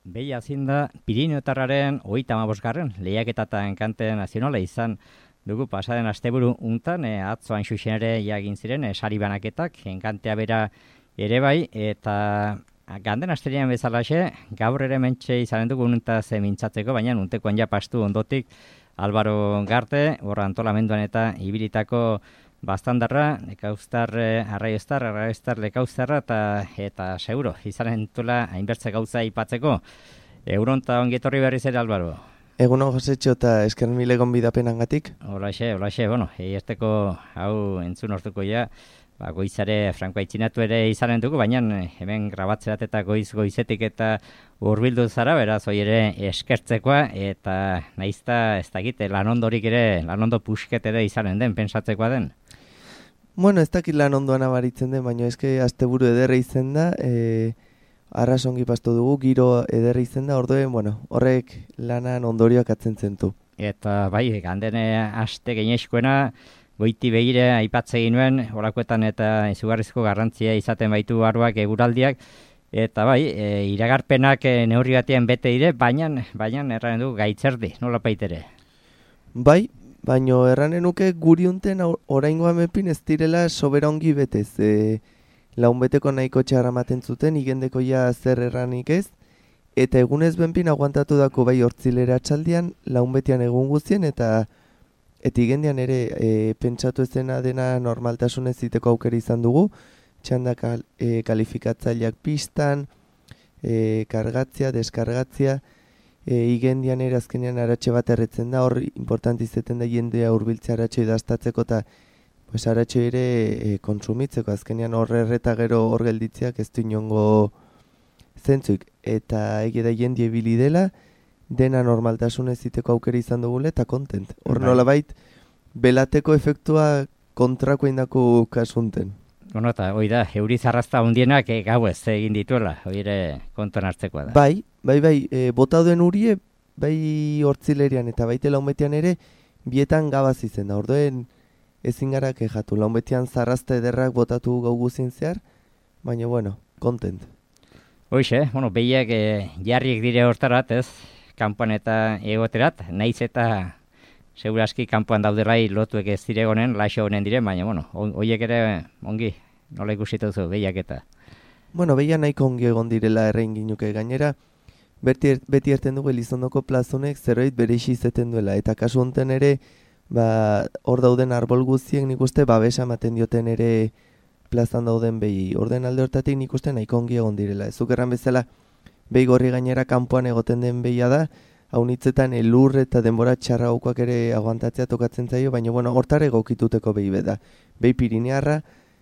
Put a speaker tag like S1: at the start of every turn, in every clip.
S1: Behia zin da Piriniotarraren 35. lehiaketa eta enkante nazionala izan dugu pasaren asteburu untan, atzoan xuxen ere jagin ziren, sari banaketak, enkantea bera ere bai, eta ganden asterian bezalaxe, gaur ere mentxe izanen dugu untaz mintzatzeko, baina untekoan ja pastu ondotik Álvaro Garte, horra antolamenduan eta ibilitako bastandarra, arraioztar lekauztarra eta seguro, izanen tula hainbertze gauza ipatzeko. Euronta ongietorri berriz ere, Álvaro.
S2: Egunon Josetxo eta eskerren mile gonbidapenangatik.
S1: Olaxe, bueno, eiesteko hau entzun hortuko ja, goizare franko aitzinatu ere izanen dugu, baina hemen grabatzerat eta goizetik eta hurbildu zara, beraz, hoi ere eskertzekoa, eta nahizta ez dakit, lanondorik ere, lanondo pusket ere izanen den, pensatzekoa den.
S2: Bueno, ez dakit lan ondoan abaritzen den, baina eske asteburu ederre izen da, arrasongi pastu dugu, giro ederre izen da, orduen, bueno, horrek lanan ondorioak atzen du.
S1: Eta bai, gandene aste gaineskoena, goiti begire aipatze ginuen, horakoetan eta izugarrizko garrantzia izaten baitu arroak eguraldiak, eta bai, iragarpenak neurri batean bete dire, baina erranen du gaitzerdi, nola paitere?
S2: Bai, baino erranen nuke guri unten oraingoa mepin ez direla sobera ongi betez. Launbeteko nahiko txarra maten zuten, igendeko ja zer erranik ez, eta egunez benpin aguantatu dako bai hortzilera atxaldian, launbetean egun guztien, eta igendean ere pentsatu ezena dena normaltasunez ziteko aukera izan dugu, txanda kalifikatzaileak pistan, kargatzia, deskargatzia, igendian ere azkenean aratxe bat erretzen da, hor importanti izeten da jendea hurbiltzea aratxe idaztatzeko eta aratxe ere kontsumitzeko, azkenean hor erreta gero hor gelditzeak ez du inongo zentzuik, eta egi da jendea ibili dela, dena normaltasunez ziteko aukera izan dugule eta kontent. Hor nolabait, belateko efektua kontrako indako kasunten.
S1: Bueno, eta hoi da, euriz arrasta hundienak gauez egin dituela, hoi ere konton hartzekoa da.
S2: Bai, bota duen urie, bai hortzilerian eta baite launbetean ere, bietan gabaz izen da, orduen ezin gara kejatu, launbetean zarrazta ederrak botatu gau guzien zehar, baina bueno, kontent.
S1: Hoixe, bueno, behiak jarriek dire hortarat, ez, kanpoan eta egoterat, naiz eta seguraski kanpoan dauderai lotuek ez diregonen, laixo honen diren, baina, bueno, hoiek ere ongi, nola ikusitu duzu, behiak eta.
S2: Bueno, behia nahiko ongi egon direla errein ginuke gainera, beti erten dugu Elizondoko plazonek zerbait bereixi izeten duela, eta kasu honten ere, hor dauden arbol guztiek nik uste babesa ematen dioten ere plazan dauden behi. Orden alde hortatik nik uste nahiko ongi egon direla. Ezuk erran bezala, behi gorri gainera kanpoan egoten den behia da, haunitzetan elur eta denbora txarraukoak ere aguantatzea tokatzen zaio, baina bueno, hortare gokituteko behi beda. Behi Pirinearra,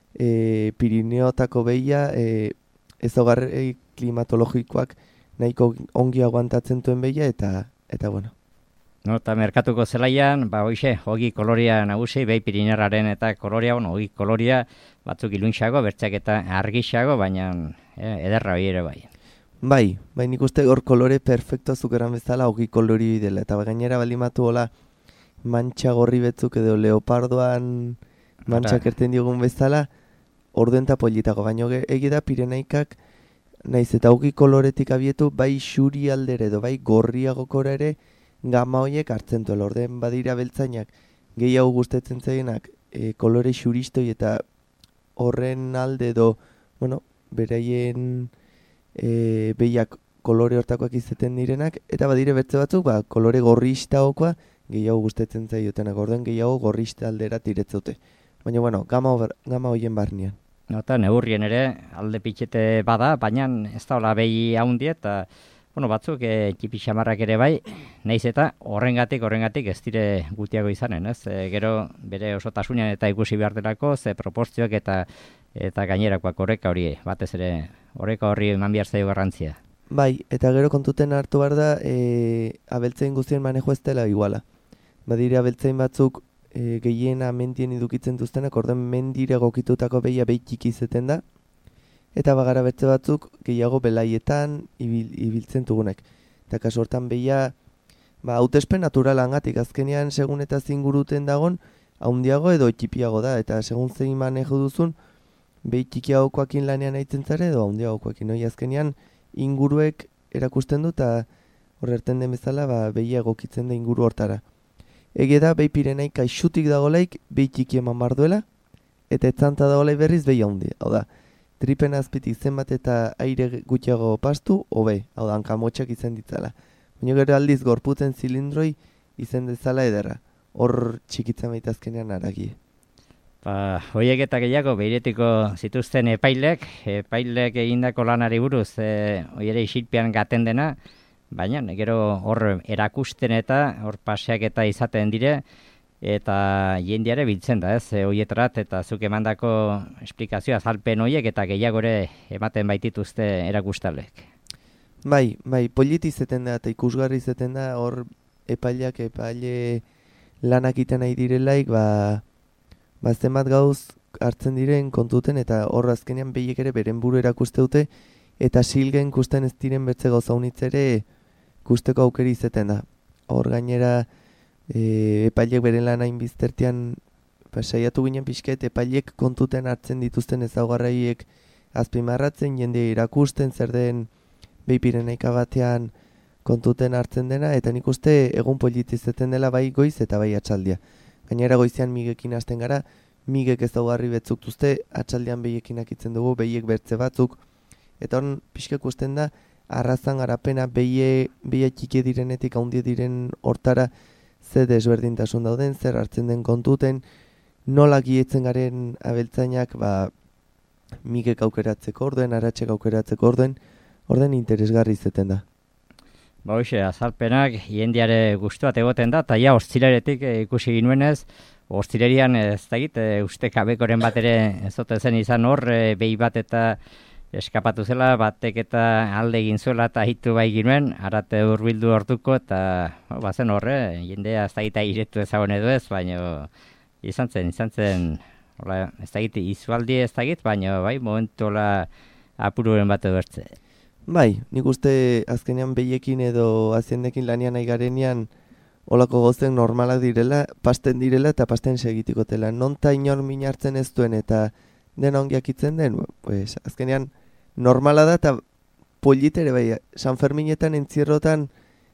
S2: Pirineotako behia, ezaugarri klimatologikoak nahiko ongi aguantatzen duen behia, eta bueno.
S1: No, eta merkatuko zelaian, hoxe, hogi koloria nagusi, behi Pirinearraren eta koloria, hogi koloria batzuk iluntxago, bertxak eta argixago, baina ederra hori ere bai.
S2: Bai, nik uste hor kolore perfecto zukeran bezala hogi kolori dela, eta gainera balimatu hola mantxa gorri betzuk edo leopardoan mantxak erten diogun bezala, orduen eta politako, baina egida Pirenaikak naiz eta hogi koloretik abietu, bai xuri aldere edo bai gorriagokora ere gama horiek hartzen duela, orduen badira beltzainak gehiago gustetzen zaienak kolore xuristoi eta horren alde edo, bueno, beraien behiak kolore hortakoak izeten direnak, eta badire bertze batzuk, kolore gorrista okoa gehiago gustetzen zaiotenak, orduen gehiago gorrista aldera tiretzote. Baina, bueno, gama hoien barnean.
S1: Eta neurrien ere alde pitxete bada, baina ez da hola behi haundi eta bueno, batzuk txipi xamarrak ere bai, naiz eta horrengatik ez dire gutiago izanen, ez? Gero bere osotasunean eta ikusi behar delako, ze proportzioak eta gainerakoak oreka hori, batez ere oreka horri eman behar zaio garrantzia.
S2: Bai, eta gero kontuten hartu behar da, abeltzein guztien manejo ez dela iguala. Badire abeltzein batzuk gehiena mendien edukitzen duztenak, orden mendire gokitutako behia behitxiki izeten da, eta bagara bertze batzuk gehiago belaietan ibiltzen dugunek. Eta kasu hortan behia, hautespen naturalangatik, azkenean segun eta zinguruten dagon, haundiago edo txipiago da, eta segun zein manejo duzun, behi txikiagokoakin lanean aitzen zare edo haundiagokoakin. Azkenean inguruek erakusten du, eta horrerten den bezala, behia egokitzen da inguru hortara. Ege da, behi Pirenaik kaixutik dagolaik, behi txiki eman bar duela, eta etzanta dagolaik berriz behi haundi. Hau da, tripen azpitik zenbat eta aire gutxiago pastu, hobe, hau da, hankamotxak izan ditzala. Baina gero aldiz gorputzen zilindroi izan dezala ederra. Hor txikitzen baita azkenean aragie.
S1: Hoiek eta gehiago behiretiko zituzten epailek egindako lanari buruz, hoiere isilpean gaten dena, baina gero hor erakusten eta hor paseak eta izaten dire, eta jendeare biltzen da, hoietrat, eta zuk emandako esplikazioa azalpen hoiek eta gehiago ere ematen baitituzte erakustalek.
S2: Bai, polit izeten da eta ikusgarri izeten da, hor epaile lanak iten nahi direlaik, zenbat gauz hartzen diren kontuten, eta hor azkenean behiek ere beren buru erakuste dute, eta silgen kusten ez diren bertze gauza unitzere kusteko aukeri izeten da. Hor gainera epailek beren lan hain biztertian saiatu ginen pixket, epailek kontuten hartzen dituzten ezaugarraiek azpimarratzen, jende irakusten zer den behi Pirenaika batean kontuten hartzen dena, eta nik uste egun polit izeten dela bai goiz eta bai atxaldia. Gainera goizean migekin hasten gara, migek ezaugarri betzuk duzte, atxaldean behiekin akitzen dugu, behiek bertze batzuk, eta hon pixka ikusten da, arrazan garapena behie txiki direnetik haundie diren hortara ze desberdintasun dauden, zer hartzen den kontuten, nola gietzen garen abeltzainak migek aukeratzeko orduen, aratzek aukeratzeko orden interesgarri izeten da.
S1: Hoxe, azalpenak jendeare gustuat egoten da, eta ja ostzileretik ikusi ginuenez, ostzilerian ez dakit, uste kabekoren bat ere ez zen izan hor, behi bat eta eskapatu zela, batek eta alde egin zuela eta hitu bai ginuen, arate hurbildu hortuko, eta bazen horre, jendea ez dakit iretu ezagun edo ez, baina izan zen, ez dakit, izualdi ez dakit, baina bai, momentu apururen bat edo ertze.
S2: Bai, nik uste azkenean behiekin edo aziendekin lanian nahi garenean olako gozten normalak direla, pasten direla eta pasten segitikotela. Nonta inor min hartzen ez duen eta dena ongiak itzen den, pues, azkenean normala da eta politere bai, San Ferminetan entzierrotan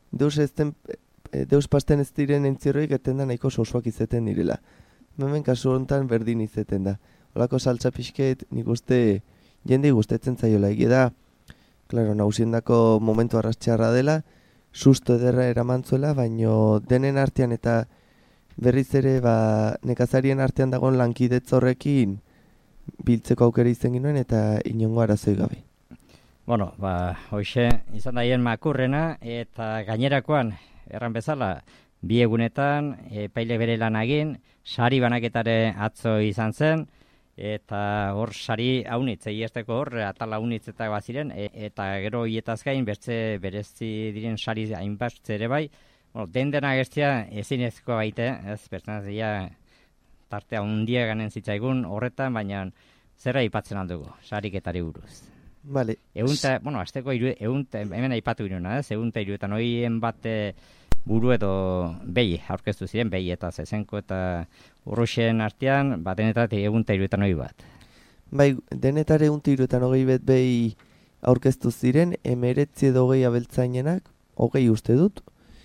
S2: deus pasten ez diren entzierroik eten da nahiko sosuak izeten direla. Hemen kasu honetan berdin izeten da. Olako saltza pixket nik uste jende gustetzen zaiola egia da. Claro, nausiendako momentu arrastxarra dela, susto ederra eramantzuela, baino denen artean eta berriz ere nekazarien artean dagoen lankidetz horrekin biltzeko aukera izan ginuen eta inongo arazoi gabe.
S1: Bueno, hoxe izan daien makurrena eta gainerakoan erran bezala bi egunetan epaile bere lan egin, sari banaketare atzo izan zen, eta hor sari haunitz, egiazteko hor, atala haunitzetak baziren, eta gero hietaz gain, berezi diren sari hainbat ere bai, dena gestia ezinezko baite, ez, bertanazia tartea hundia ganen zitzaigun horretan, baina zerra aipatzen aldugu, sariketari buruz.
S2: Vale.
S1: Azteko hemen aipatu ginuna, ez, 130 bat buru edo behi, aurkeztu ziren, behi eta zezenko eta urruxen artean, denetatik 130 bat.
S2: Bai, denetare 130 bat behi aurkeztu ziren, 19 edo 20 abeltzainenak, 20 uste dut,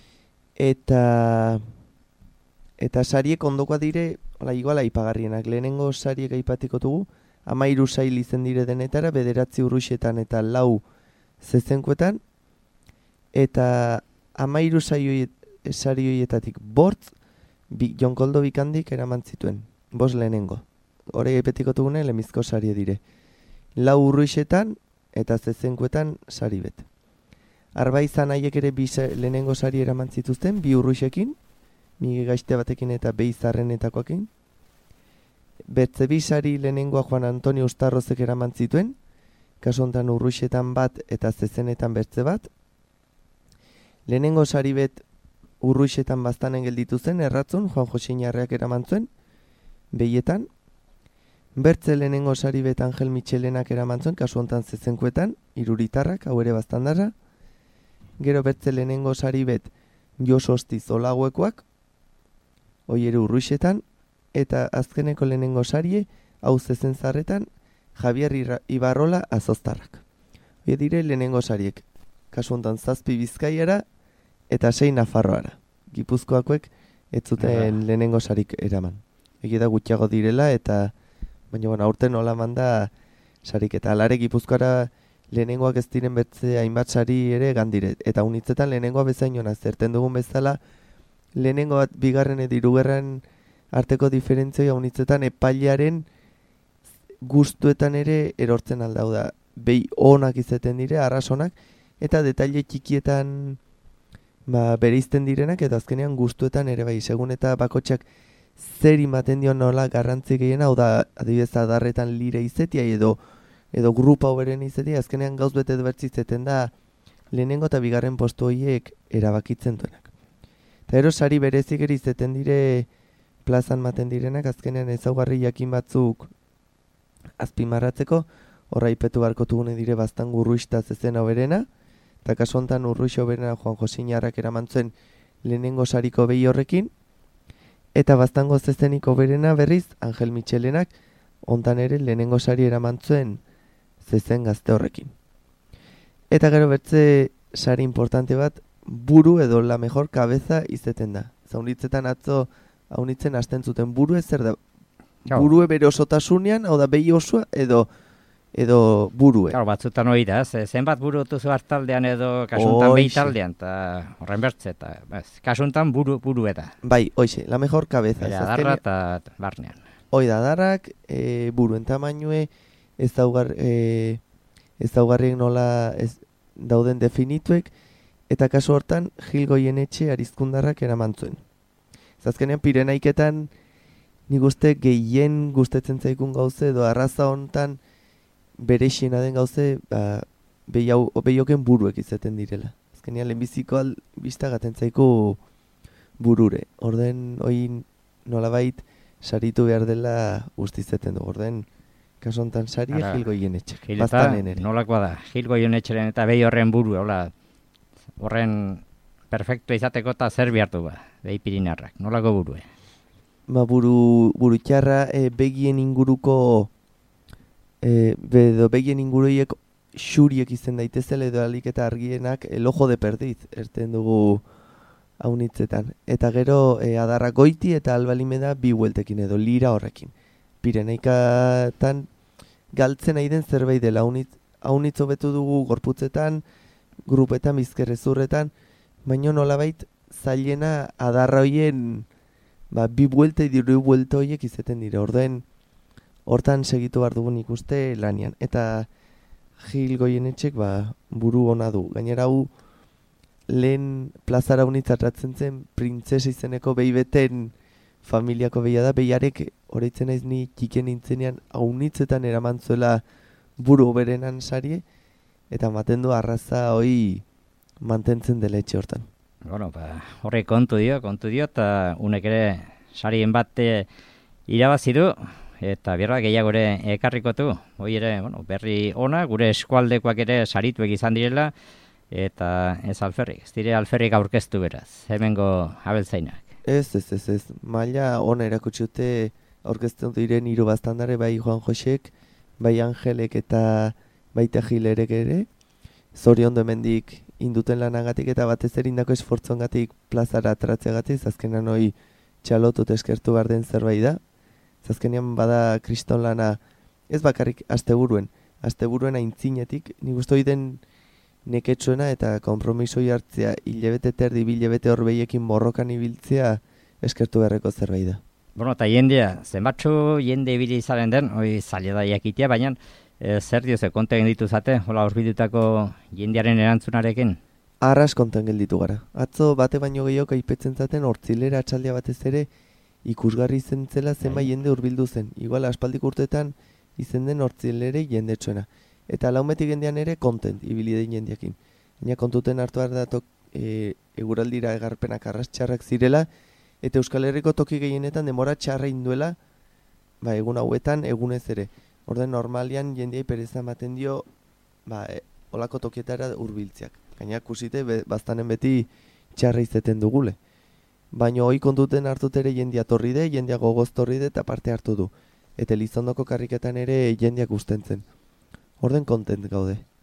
S2: eta sariek ondokoa dire, igual aipagarrienak, lehenengo sariek aipatiko dugu, 13 sail izen dire denetara, 9 urruxetan eta 4 zezenkoetan, eta 13 sari horietatik bortz, jonkoldo bikandik eraman zituen, 5 lehenengo. Hore epetiko dugune, lemizko sari dire. 4 urruixetan eta zezenkoetan sari bet. Arba izan haiek ere lehenengo sari eraman zituzten, 2 urruixekin, mige gaizte batekin eta behizarrenetakoakin. Bertze 2 sari lehenengoa Juan Antonio Ustarrozek eraman zituen, kasu honetan urruixetan bat eta zezenetan bertze bat. Lehenengo sari bet urruixetan baztanen gelditu zen, erratzun, Juan Jose Inarreak eraman zuen, behietan. Bertze lehenengo sari bet Angel Michelenak eraman zuen, kasu honetan zezenkoetan, iruritarrak, hau ere baztandarra. Gero bertze lehenengo sari bet Josostiz Olaguekoak, hoi ere urruixetan, eta azkeneko lehenengo sarie, hau zezen zarretan, Javier Ibarrola Azoztarrak. Hoi dire lehenengo sariek. kasu honetan 7 Bizkaiara eta 6 Nafarroara. Gipuzkoakoek ez zuten lehenengo sarik eraman. Egia da gutxiago direla eta baina bueno, aurten hola manda sarik eta alare Gipuzkoara lehenengoak ez diren betze hainbat sari ere gandire. Eta unitzetan lehenengoa bezain ona zerten dugun bezala lehenengo bat bigarren edo hirugarren arteko diferentzia unitzetan epailearen gustuetan ere erortzen aldau da. Behi onak izaten dire, arrasonak, eta detaile txikietan bereizten direnak, eta azkenean gustuetan ere bai, segun eta bakotxak zer imaten dio nola garrantzi gehiena, hau da, adibidez adarretan lire izetia, edo grupa hoberen izetia, azkenean gauz bete bertzizeten da, lehenengo eta bigarren postu horiek erabakitzen duenak. Eta ero sari berezik ere izeten dire plazan maten direnak, azkenean ezaugarri jakin batzuk azpimarratzeko, horra ipetu barko tugune dire bastan gurruista zezen hoberena, eta kasu honetan urruix hoberena Juan Josinarrak eramantzuen lehenengo sariko behi horrekin, eta bastango zezenik hoberena berriz Angel Michelenak hontan ere lehenengo sari eramantzuen zezen gazte horrekin. Eta gero bertze sari importante bat, buru edo la mejor cabeza izeten da. Zaunitzetan atzo haunitzen hasten zuten buru ez zer da. Burue bere osotasunean, hau da behi osua edo burue.
S1: Claro, batzutan hori da, zenbat buru duzu hartaldean edo kasuntan behi taldean, eta horren bertze, eta kasuntan buru eta.
S2: Bai, hoxe, la mejor cabeza.
S1: Bera, adarra eta barnean.
S2: Hoi da, adarrak, buruen tamainue, ez daugarriek nola dauden definituek, eta kasu hortan Gil Goienetxe arizkundarrak eramantzuen. Azkenean Pirenaiketan nik uste gehien gustetzen zaikun gauze edo arraza hontan berexena den gauze behioken buruek izaten direla. Azkenean lehenbiziko biztagaten zaiku burure. Orden hoi nolabait saritu behar dela guztizeten du. Orden kasu hontan sari Gil Goienetxe. Bastanen ere.
S1: Nolakoa da, Gil Goienetxeren eta behi horren buru, horren perfecto izateko eta zer bihartu behi Pirinarrak. Nolako burue?
S2: Buru txarra begien inguruko begien inguruiek xuriek izen daitezela edo alik eta argienak el ojo de perdiz erten dugu haunitzetan. Eta gero adarra goiti eta albalimeda bi hueltekin edo lira horrekin. Pirenaikatan galtzen nahi den zerbait dela haunitzo betu dugu gorputzetan, grupetan, bizkerrezurretan, baino nolabait zailena adarra hoien bi buelta idiru buelta horiek izaten dira. Hortan segitu behar dugun ikuste lanian. Eta Gil Goienetxek buru ona du. Gainera hau lehen plazara unitzatratzen zen printzesa izeneko behi beten familiako behia da. Behiarek horreitzen naiz ni txiken nintzenean haunitzetan eramantzuela buru berenan sarie. Eta maten du arraza hoi mantentzen dela etxe hortan.
S1: Bueno, horre kontu dio, eta unek ere sarien bat irabazi du, eta bierra gehiago ere ekarrikotu. Hoi ere, berri ona, gure eskualdekoak ere sarituek izan direla, eta ez alferrik, ez dire alferrik aurkeztu beraz, hemengo abeltzainak.
S2: Ez, maila ona erakutxute aurkeztu diren hiru bastandare, bai Juan Josek, bai Angelek eta baita Gilerek ere, zoriondu hemendik induten lanagatik eta batez erindako esfortzongatik plazara atratzeagatik, azkenean hoi txalotut eskertu behar den zerbait da. Azkenean bada kriston lana ez bakarrik asteburuen aintzinetik, nik uste hori den neketsuena eta konpromisoi hartzea hilebete terdi bilebete horbeiekin borrokan ibiltzea eskertu beharreko zerbait da.
S1: Bueno, eta jendea, zenbatxo jende ibili izaren den, hori zaila da jakitea, baina zer dioze, konta egin dituzate, hola horbidutako jendearen erantzunarekin?
S2: Arras konten gelditu gara. Atzo bate baino gehiago aipetzen zaten hortzilera atxaldea batez ere ikusgarri izen zela zenbait jende hurbildu zen. Igual aspaldik urtetan izen den hortzilere jendetsuena. Eta laumetik jendean ere kontent ibili den jendeakin. Baina kontuten hartu behar datok eguraldira egarpenak arrastxarrak zirela, eta Euskal Herriko toki gehienetan demora txarra induela, egun hauetan egunez ere. Orden normalian jendeai pereza ematen dio olako tokietara hurbiltzeak. Gaina kusite bastanen beti txarra izeten dugule. Baina hoi kontuten hartut ere jendea torri de, jendea gogoz torri de eta parte hartu du. Eta Elizondoko karriketan ere jendeak ustentzen. Orden kontent gaude.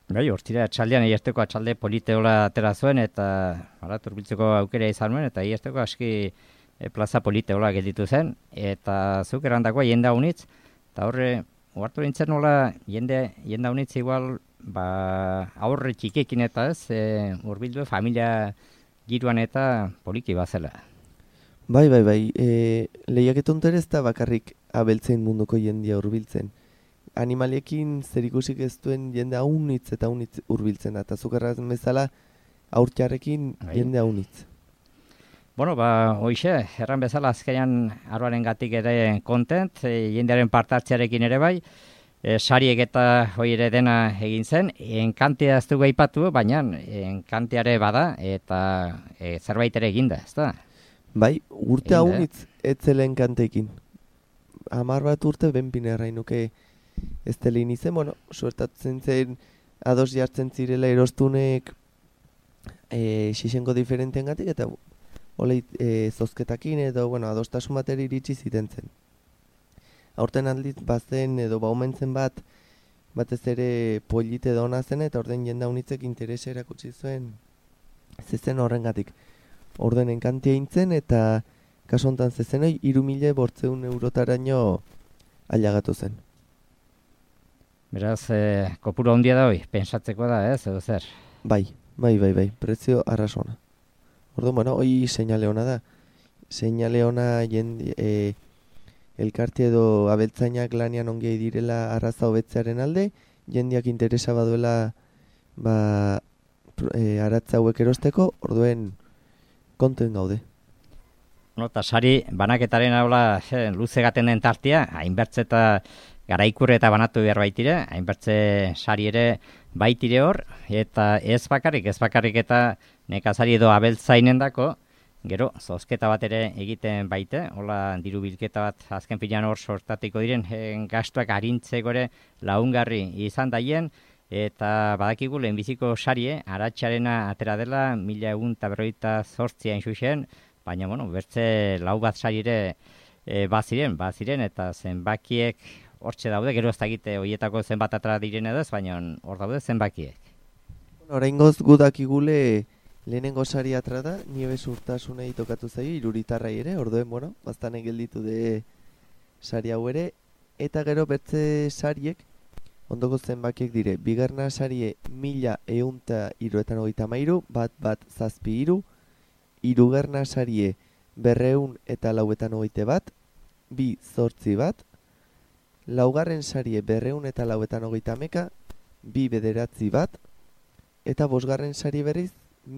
S1: Bai, hortira atxaldean iesteko atxalde politeola atera zuen eta turbiltzeko aukera izan nuen eta iesteko aski plaza politeola gelditu zen eta zuk erandakoa jenda unitz eta horre ohartu nintzen nola jenda unitz igual aurre txikekin eta ez hurbildu familia giroan eta poliki bazela.
S2: Bai, lehiaketon ez da bakarrik abeltzein munduko jendia hurbiltzen. Animaliekin zerikusik ez duen jende haunitz eta haunitz hurbiltzen da. Eta zukerraz bezala aurtxarrekin jende haunitz.
S1: Bueno, hoxe, erran bezala azkenean arroaren gatik ere kontent, jendearen partartzearekin ere bai, sariek eta hoi ere dena egin zen, enkantea ez dugu aipatu, baina enkanteare bada eta zerbait ere eginda, ez da?
S2: Bai, urte haunitz etzela enkanteekin. 10 bat urte benpine errainuke ez dela inizen, bueno, suertatzen zen ados jartzen zirela erostunek xisengo diferentean gatik, eta zozketakin edo, bueno, adostasun bateri iritsi ziten zen. Aurten aldiz bazen edo baumentzen batez ere polite dona zen, eta orden jenda unitzek interese erakutsi zuen zezen horrengatik. Orden enkantia intzen, eta kaso honetan zezenoi 3.800 eurotaraino ailegatu zen.
S1: Beraz, kopuru handia da hoi, pensatzeko da, ez, edo zer?
S2: Bai, prezio arrasona. Orduan, bueno, hoi seinale ona da. Seinale ona elkarte edo abeltzainak lanian ongiai direla arraza hobetzearen alde, jendiak interesa baduela aratza hauek erosteko, orduen konten gaude.
S1: Eta sari banaketaren haula luze gaten den tartia, hainbertze eta garaikurre eta banatu behar baitire, hainbertze sari ere baitire hor, eta ez bakarrik eta nekazari edo abeltzainen dako, gero, zozketa bat ere egiten baite, hola diru bilketa bat azken finean hor sortatiko diren, gastuak arintzeko ere lagungarri izan daien, eta badakigu lehenbiziko sarie, aratxarena atera dela, 1158 hain zuzen, baina, bueno, bertze lau bat sari ere baziren, eta zenbakiek hortxe daude, gero ez dakite horietako zenbat atara diren edo ez, baina hor daude zenbakiek.
S2: Oraingoz gudakigule lehenengo sari atara da, Nieves Urtasunei tokatu zaio, Iruritarrai ere, orduen, bueno, baztanen gelditu de sari hau ere, eta gero bertze sariek, ondoko zenbakiek dire, bigarna sarie 1173, bat zazpi iru, hirugarna sarie 291, bi zortzi bat, laugarren sarie 291, bi bederatzi bat, eta bosgarren sari berriz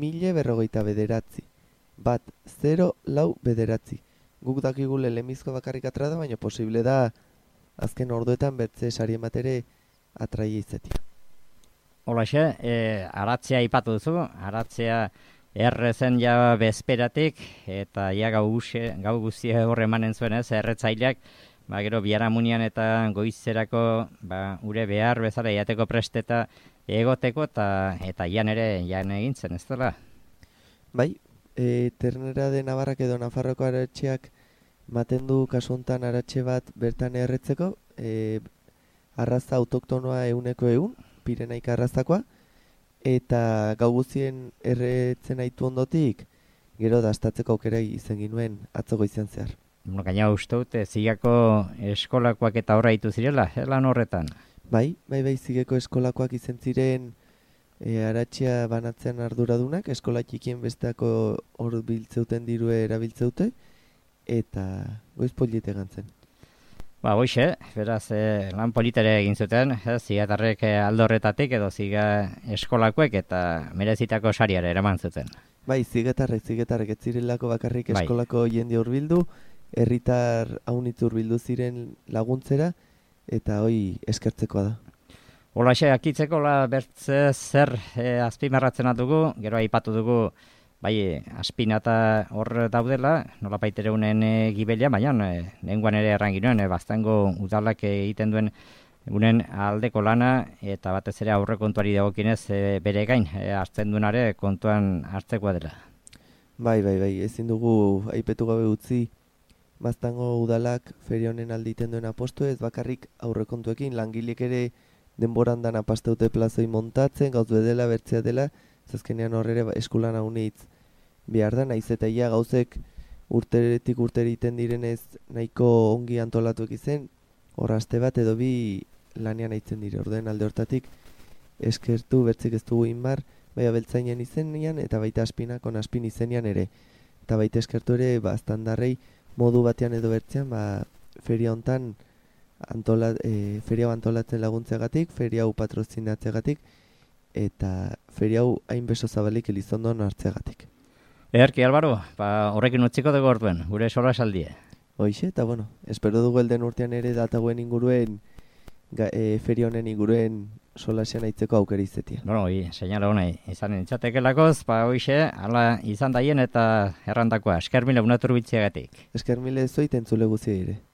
S2: 1049, bat 0 lau bederatzi. Guk dakigule lemizko bakarrik atra da, baina posible da azken orduetan bertze sari ematere atraia izatea.
S1: Holaxe, aratzea ipatu duzu, aratzea errezen ja bezperatik, eta ja gau guztia horre emanen zuen ez, erretzaileak, gero biharamunian eta goizerako ure behar bezala jateko presteta egoteko, eta jan egin zen, ez dela?
S2: Bai, Ternera de Navarrak edo Nafarroko aratxeak maten du kasuntan aratxe bat bertan erretzeko, arraza autoktonoa 100%, Pirenaik arrazakoa, eta gau guztien erretzen aitu ondotik, gero dastatzeko aukera izan ginuen atzo goizean zehar.
S1: Gaina uste dute, zigako eskolakoak eta horra ditu zirela, lan horretan?
S2: Bai, zigeko eskolakoak izan ziren aratxea banatzean arduradunak, eskola txikien besteako hor biltzeuten dirue erabiltzeute, eta goiz polite gantzen.
S1: Hoxe, beraz, lan politere egin zuten, zigatarrek aldo horretatik edo ziga eskolakoek eta merezitako sariare eraman zuten.
S2: Bai, zigatarrek ez zirelako bakarrik eskolako jende hurbildu, herritar haunitz hurbildu ziren laguntzera, eta hoi eskertzekoa da.
S1: Holaxe, akitzeko bertze zer azpimarratzen dugu, gero aipatu dugu, bai, aspinata hor daudela, nola baitere unen gibelia, baina nengoan ere erranginuen, baztango udalak egiten duen unen aldeko lana, eta batez ere aurrekontuari dagokinez bere gain hartzen duenare kontuan hartzekoa dela.
S2: Bai, ezin dugu aipetu gabe utzi, baztango udalak feria honen alditen duen apostu ez bakarrik aurrekontuekin, langilek ere denboran dana pasteute plazoi montatzen, gauz bedela, bertzea dela, zazkenean horrere eskulan haunitz behar da, naiz eta ia gauzek urteretik urteri iten direnez nahiko ongi antolatuek izen, hor aste bat edo bi lanean aitzen dire, orduen alde hortatik eskertu bertzik ez dugu inbar, bai abeltzainen izenian eta baita aspinakon aspin izenian ere. Eta baita eskertu ere, aztandarrei modu batean edo bertzean, feria hontan feria hau antolatzen laguntzeagatik, feria hau patrozinatzeagatik, eta feria hau hainbeso zabalik Elizondon hartzeagatik.
S1: Ederki, Albaro, horrekin utziko dugu orduen, gure sola saldie.
S2: Hoixe, eta bueno, espero dugu elden urtean ere dataguen inguruen, feria honen inguruen solasean aitzeko aukera izetia.
S1: Bueno, seinala honai, izan entzatekelakoz, hoixe, ala izan daien eta errandakoa, esker mila unatur bitziagatik.
S2: Esker mila zoit entzule guzia ere.